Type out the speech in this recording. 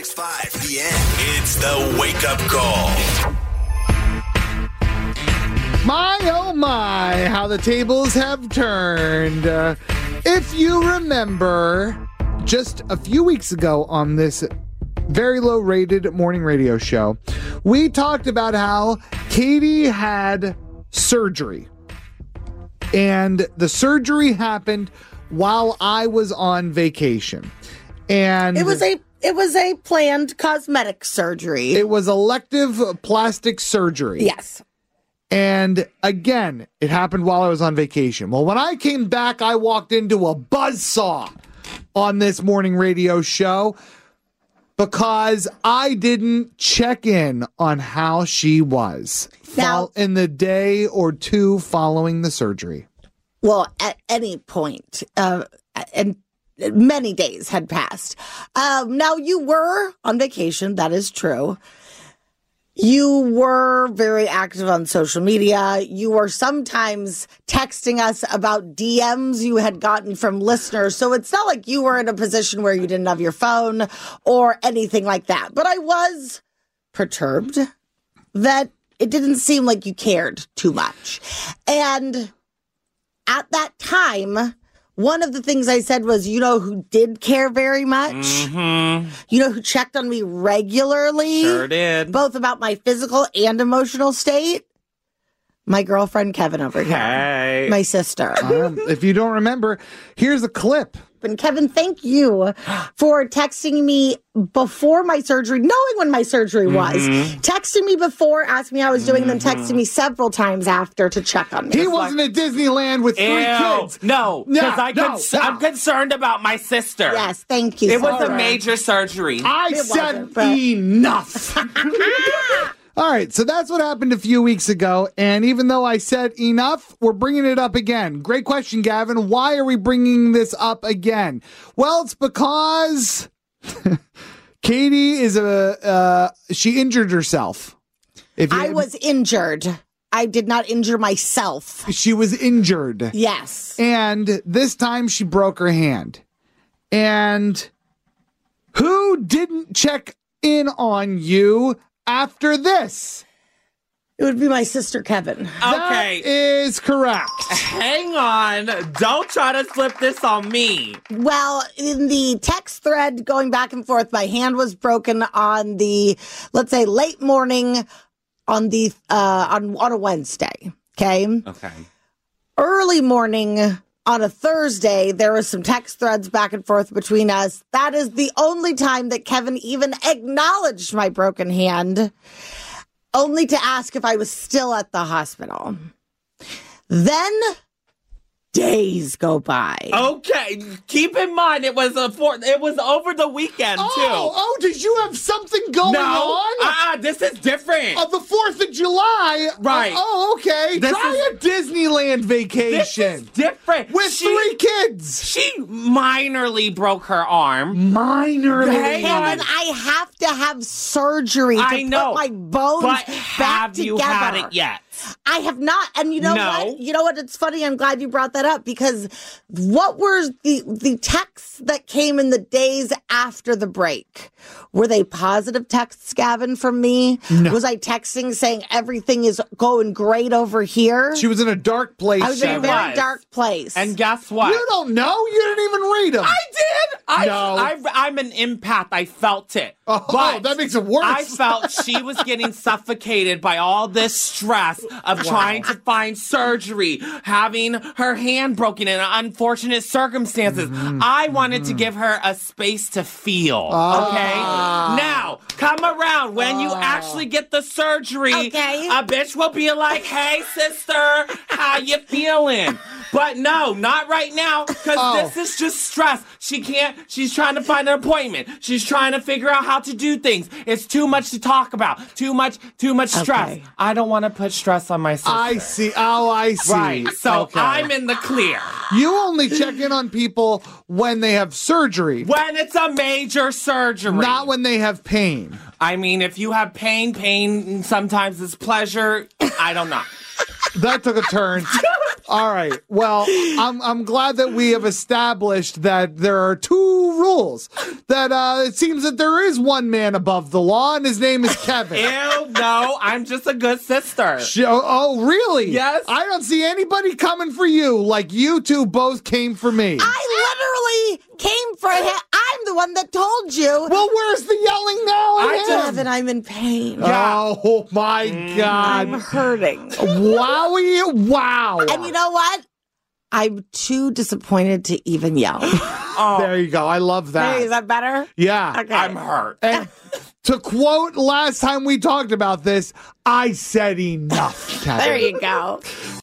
96.5 The End. It's the Wake Up Call. My, oh my, how the tables have turned. If you remember, just a few weeks ago on this very low-rated morning radio show, we talked about how Katie had surgery. And the surgery happened while I was on vacation. And It was a planned cosmetic surgery. it was elective plastic surgery. Yes. And again, it happened while I was on vacation. Well, when I came back, I walked into a buzzsaw on this morning radio show because I didn't check in on how she was Now- in the day or two following the surgery. Well, at any point, and many days had passed. Now, you were on vacation. That is true. You were very active on social media. You were sometimes texting us about DMs you had gotten from listeners. So it's not like you were in a position where you didn't have your phone or anything like that. But I was perturbed that it didn't seem like you cared too much. And at that time, one of the things I said was, you know who did care very much? Mm-hmm. You know who checked on me regularly? Sure did. Both about my physical and emotional state? My girlfriend Kevin over here. Hey. My sister. If you don't remember, here's a clip. And Kevin, thank you for texting me before my surgery, knowing when my surgery was. Texting me before, asking me how I was doing, and then texting me several times after to check on me. He wasn't at Disneyland with 3 kids. No, because I'm concerned about my sister. Yes, thank you. It was a Sarah. major surgery. I It said wasn't, but- enough. All right, so that's what happened a few weeks ago. And even though I said enough, we're bringing it up again. Great question, Gavin. Why are we bringing this up again? Well, it's because Katie is she injured herself. I was injured. I did not injure myself. She was injured. Yes. And this time she broke her hand. And who didn't check in on you after this? It would be my sister, Kevin. Okay. That is correct. Hang on. Don't try to flip this on me. Well, in the text thread going back and forth, my hand was broken on the, let's say, late morning on the on a Wednesday. Okay. Okay. Early morning on a Thursday, there was some text threads back and forth between us. That is the only time that Kevin even acknowledged my broken hand, only to ask if I was still at the hospital. Then days go by. Okay. Keep in mind it was over the weekend too. Oh, did you have something going on? This is different. Of the 4th of July. Right. Okay. Try a Disneyland vacation. This is different. With 3 kids. She minorly broke her arm. Minorly. Hang on. Kevin, I have to have surgery to I know, put my bones but back have together. you had it yet? I have not. And you know No. what? You know what? It's funny. I'm glad you brought that up because what were the texts that came in the days after the break? Were they positive texts, Gavin, from me? No. Was I texting saying everything is going great over here? She was in a dark place. I was in a Shannon. very was. dark place. And guess what? You don't know. You didn't even read them. I did. No. I'm an empath. I felt it. Oh, but that makes it worse. I felt she was getting suffocated by all this stress of trying to find surgery, having her hand broken in unfortunate circumstances. I wanted to give her a space to feel. Okay? Now, come around when you actually get the surgery. Okay. A bitch will be like, hey, sister, how you feeling? But no, not right now, because this is just stress. She's trying to find an appointment. She's trying to figure out how to do things. It's too much to talk about. Too much stress. Okay. I don't want to put stress on my sister. I see. Oh, I see. Right. So Okay. I'm in the clear. You only check in on people when they have surgery, When it's a major surgery. not when they have pain. I mean, if you have pain sometimes is pleasure. I don't know. That took a turn. All right. Well, I'm glad that we have established that there are two rules. That it seems that there is one man above the law, and his name is Kevin. Ew, no, I'm just a good sister. Oh, really? Yes. I don't see anybody coming for you like you two both came for me. I literally came for him. I'm the one that told you. Well, where's the yelling now? I at him? Kevin, I'm in pain. Oh, my God. I'm hurting. Wowie, wow. And you know what? I'm too disappointed to even yell. There you go. I love that. Hey, is that better? Yeah. Okay. I'm hurt. And to quote last time we talked about this, I said enough, Kevin. There you go.